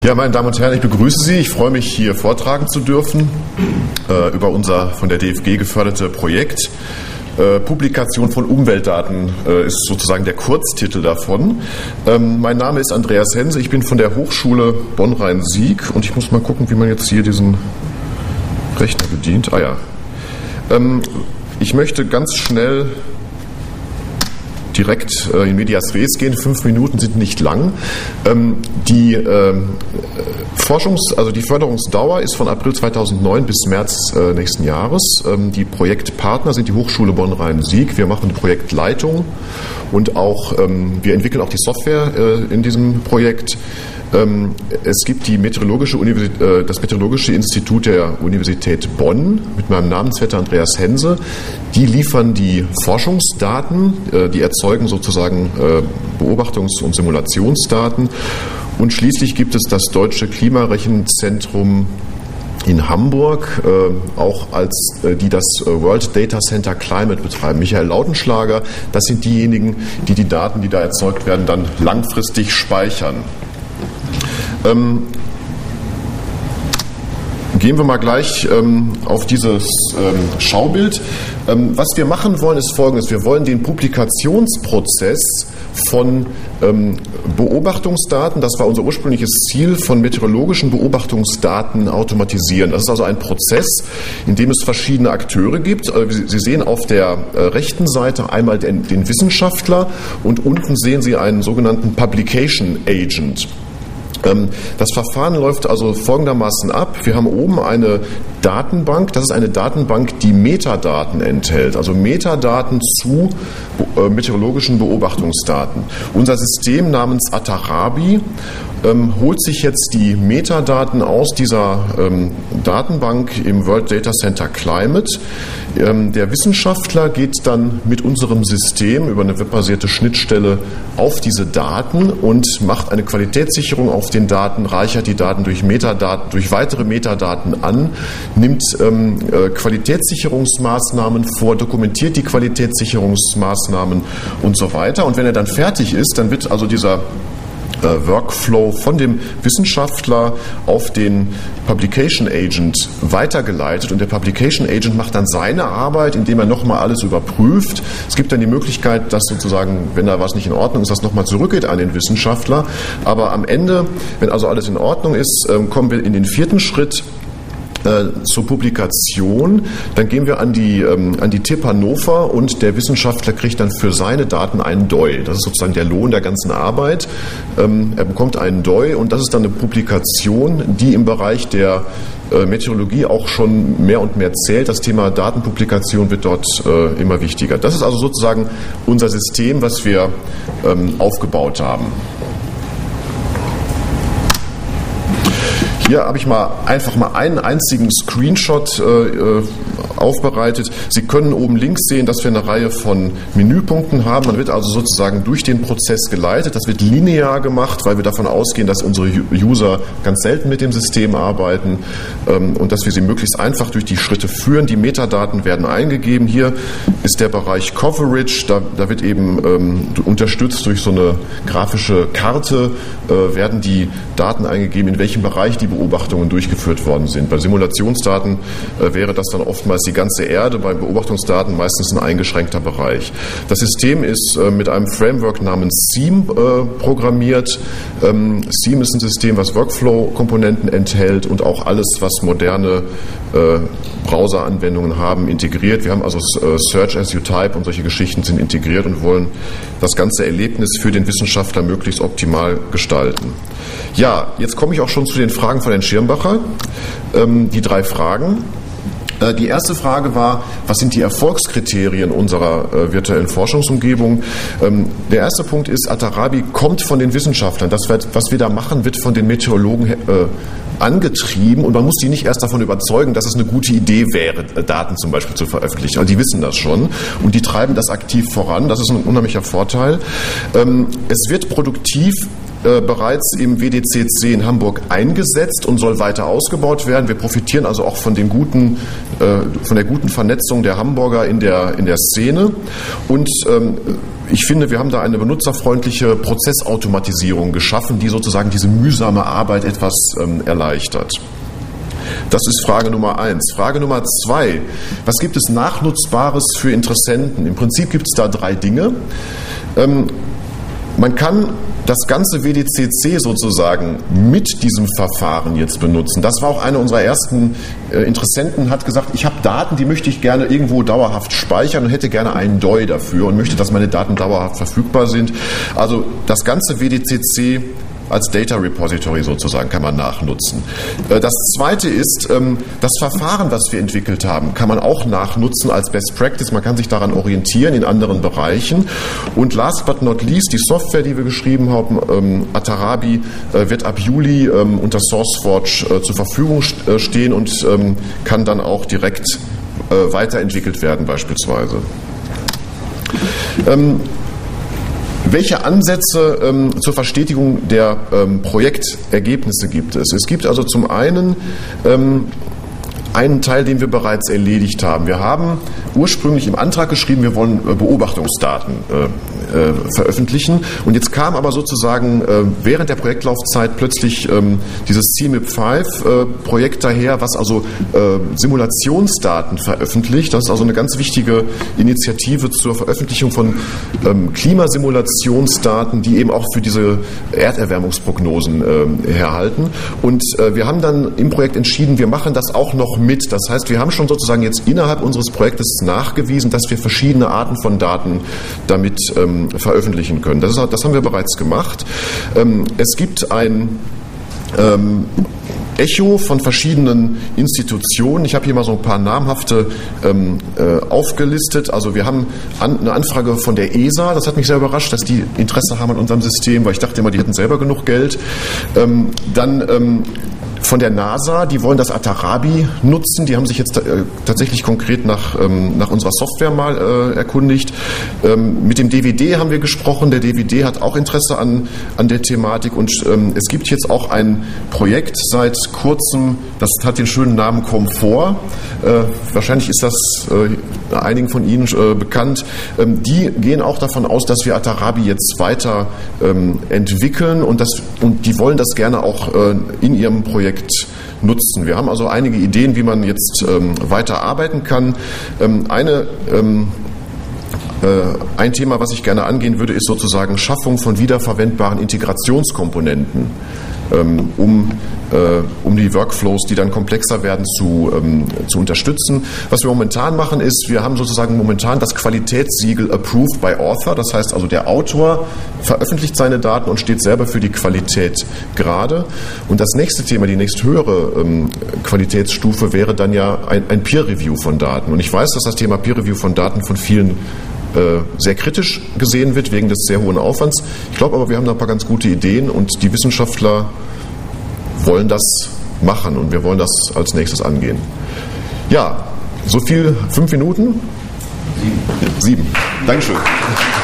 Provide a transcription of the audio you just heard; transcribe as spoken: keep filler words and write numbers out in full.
Ja, meine Damen und Herren, ich begrüße Sie. Ich freue mich, hier vortragen zu dürfen äh, über unser von der D F G geförderte Projekt. Äh, Publikation von Umweltdaten äh, ist sozusagen der Kurztitel davon. Ähm, mein Name ist Andreas Hense, ich bin von der Hochschule Bonn-Rhein-Sieg und ich muss mal gucken, wie man jetzt hier diesen Rechner bedient. Ah ja. Ähm, ich möchte ganz schnell direkt äh, in medias res gehen. Fünf Minuten sind nicht lang. Ähm, die äh, Forschungs-, also die Förderungsdauer ist von April zweitausendneun bis März äh, nächsten Jahres. Ähm, die Projektpartner sind die Hochschule Bonn-Rhein-Sieg. Wir machen die Projektleitung und auch ähm, wir entwickeln auch die Software äh, in diesem Projekt. Ähm, es gibt die meteorologische Universität, äh, das Meteorologische Institut der Universität Bonn mit meinem Namensvetter Andreas Hense. Die liefern die Forschungsdaten, äh, die erzeugen sozusagen äh, Beobachtungs- und Simulationsdaten. Und schließlich gibt es das Deutsche Klimarechenzentrum in Hamburg, äh, auch als äh, die das World Data Center Climate betreiben. Michael Lautenschlager, das sind diejenigen, die die Daten, die da erzeugt werden, dann langfristig speichern. Ähm, gehen wir mal gleich ähm, auf dieses ähm, Schaubild. Ähm, was wir machen wollen, ist Folgendes. Wir wollen den Publikationsprozess von ähm, Beobachtungsdaten, das war unser ursprüngliches Ziel, von meteorologischen Beobachtungsdaten automatisieren. Das ist also ein Prozess, in dem es verschiedene Akteure gibt. Sie sehen auf der äh, rechten Seite einmal den, den Wissenschaftler und unten sehen Sie einen sogenannten Publication Agent. Das Verfahren läuft also folgendermaßen ab. Wir haben oben eine Datenbank. Das ist eine Datenbank, die Metadaten enthält, also Metadaten zu äh, meteorologischen Beobachtungsdaten. Unser System namens Atarabi ähm, holt sich jetzt die Metadaten aus dieser ähm, Datenbank im World Data Center Climate. Ähm, der Wissenschaftler geht dann mit unserem System über eine webbasierte Schnittstelle auf diese Daten und macht eine Qualitätssicherung auf den Daten, reichert die Daten durch Metadaten, durch weitere Metadaten an, nimmt ähm, äh, Qualitätssicherungsmaßnahmen vor, dokumentiert die Qualitätssicherungsmaßnahmen und so weiter. Und wenn er dann fertig ist, dann wird also dieser äh, Workflow von dem Wissenschaftler auf den Publication Agent weitergeleitet und der Publication Agent macht dann seine Arbeit, indem er nochmal alles überprüft. Es gibt dann die Möglichkeit, dass sozusagen, wenn da was nicht in Ordnung ist, das nochmal zurückgeht an den Wissenschaftler. Aber am Ende, wenn also alles in Ordnung ist, äh, kommen wir in den vierten Schritt zur Publikation. Dann gehen wir an die, ähm, an die T I P Hannover und der Wissenschaftler kriegt dann für seine Daten einen D O I. Das ist sozusagen der Lohn der ganzen Arbeit. Ähm, er bekommt einen D O I und das ist dann eine Publikation, die im Bereich der äh, Meteorologie auch schon mehr und mehr zählt. Das Thema Datenpublikation wird dort äh, immer wichtiger. Das ist also sozusagen unser System, was wir ähm, aufgebaut haben. Hier habe ich mal einfach mal einen einzigen Screenshot äh, aufbereitet. Sie können oben links sehen, dass wir eine Reihe von Menüpunkten haben. Man wird also sozusagen durch den Prozess geleitet. Das wird linear gemacht, weil wir davon ausgehen, dass unsere User ganz selten mit dem System arbeiten ähm, und dass wir sie möglichst einfach durch die Schritte führen. Die Metadaten werden eingegeben. Hier ist der Bereich Coverage. Da, da wird eben ähm, unterstützt durch so eine grafische Karte, äh, werden die Daten eingegeben, in welchem Bereich die Beobachtungen durchgeführt worden sind. Bei Simulationsdaten äh, wäre das dann oftmals die ganze Erde, bei Beobachtungsdaten meistens ein eingeschränkter Bereich. Das System ist äh, mit einem Framework namens Seam äh, programmiert. Ähm, Seam ist ein System, was Workflow-Komponenten enthält und auch alles, was moderne äh, Browser-Anwendungen haben, integriert. Wir haben also äh, Search as you type und solche Geschichten sind integriert und wollen das ganze Erlebnis für den Wissenschaftler möglichst optimal gestalten. Ja, jetzt komme ich auch schon zu den Fragen von Herrn Schirmbacher. Ähm, die drei Fragen. Äh, die erste Frage war, was sind die Erfolgskriterien unserer äh, virtuellen Forschungsumgebung? Ähm, der erste Punkt ist, Atarabi kommt von den Wissenschaftlern. Das, wird, was wir da machen, wird von den Meteorologen äh, angetrieben und man muss die nicht erst davon überzeugen, dass es eine gute Idee wäre, Daten zum Beispiel zu veröffentlichen. Also die wissen das schon und die treiben das aktiv voran. Das ist ein unheimlicher Vorteil. Ähm, es wird produktiv äh, bereits im W D C C in Hamburg eingesetzt und soll weiter ausgebaut werden. Wir profitieren also auch von den guten, äh, von der guten Vernetzung der Hamburger in der, in der Szene. Und ähm, ich finde, wir haben da eine benutzerfreundliche Prozessautomatisierung geschaffen, die sozusagen diese mühsame Arbeit etwas ähm, erleichtert. Das ist Frage Nummer eins. Frage Nummer zwei. Was gibt es Nachnutzbares für Interessenten? Im Prinzip gibt es da drei Dinge. Ähm, man kann das ganze W D C C sozusagen mit diesem Verfahren jetzt benutzen. Das war auch einer unserer ersten äh, Interessenten, hat gesagt, ich habe Daten, die möchte ich gerne irgendwo dauerhaft speichern und hätte gerne einen D O I dafür und möchte, dass meine Daten dauerhaft verfügbar sind. Also das ganze W D C C als Data Repository sozusagen kann man nachnutzen. Das zweite ist, das Verfahren, was wir entwickelt haben, kann man auch nachnutzen als Best Practice. Man kann sich daran orientieren in anderen Bereichen. Und last but not least, die Software, die wir geschrieben haben, Atarabi, wird ab Juli unter SourceForge zur Verfügung stehen und kann dann auch direkt weiterentwickelt werden beispielsweise. Welche Ansätze ähm, zur Verstetigung der ähm, Projektergebnisse gibt es? Es gibt also zum einen ähm, einen Teil, den wir bereits erledigt haben. Wir haben ursprünglich im Antrag geschrieben, wir wollen äh, Beobachtungsdaten äh, äh, veröffentlichen. Und jetzt kam aber sozusagen äh, während der Projektlaufzeit plötzlich ähm, dieses C M I P fünf äh, Projekt daher, was also äh, Simulationsdaten veröffentlicht. Das ist also eine ganz wichtige Initiative zur Veröffentlichung von ähm, Klimasimulationsdaten, die eben auch für diese Erderwärmungsprognosen äh, herhalten. Und äh, wir haben dann im Projekt entschieden, wir machen das auch noch mit. Das heißt, wir haben schon sozusagen jetzt innerhalb unseres Projektes nachgewiesen, dass wir verschiedene Arten von Daten damit ähm, veröffentlichen können. Das, ist, das haben wir bereits gemacht. Ähm, es gibt ein ähm, Echo von verschiedenen Institutionen. Ich habe hier mal so ein paar namhafte ähm, äh, aufgelistet. Also wir haben an, eine Anfrage von der E S A. Das hat mich sehr überrascht, dass die Interesse haben an unserem System, weil ich dachte immer, die hätten selber genug Geld. Ähm, dann ähm, von der NASA, die wollen das Atarabi nutzen. Die haben sich jetzt äh, tatsächlich konkret nach, ähm, nach unserer Software mal äh, erkundigt. Ähm, mit dem D W D haben wir gesprochen. Der D W D hat auch Interesse an, an der Thematik. Und ähm, es gibt jetzt auch ein Projekt seit kurzem, das hat den schönen Namen Komfort. Äh, wahrscheinlich ist das äh, einigen von Ihnen äh, bekannt. Ähm, die gehen auch davon aus, dass wir Atarabi jetzt weiter ähm, entwickeln. Und, das, und die wollen das gerne auch äh, in ihrem Projekt nutzen. Wir haben also einige Ideen, wie man jetzt ähm, weiter arbeiten kann. Ähm, eine, ähm, äh, ein Thema, was ich gerne angehen würde, ist sozusagen Schaffung von wiederverwendbaren Integrationskomponenten, ähm, um, äh, um die Workflows, die dann komplexer werden, zu, ähm, zu unterstützen. Was wir momentan machen, ist, wir haben sozusagen momentan das Qualitätssiegel Approved by Author. Das heißt also, der Autor veröffentlicht seine Daten und steht selber für die Qualität gerade. Und das nächste Thema, die nächsthöhere ähm, Qualitätsstufe wäre dann ja ein, ein Peer-Review von Daten. Und ich weiß, dass das Thema Peer-Review von Daten von vielen äh, sehr kritisch gesehen wird, wegen des sehr hohen Aufwands. Ich glaube aber, wir haben da ein paar ganz gute Ideen und die Wissenschaftler wollen das machen und wir wollen das als nächstes angehen. Ja, so viel, fünf Minuten? Sieben. Sieben. Dankeschön.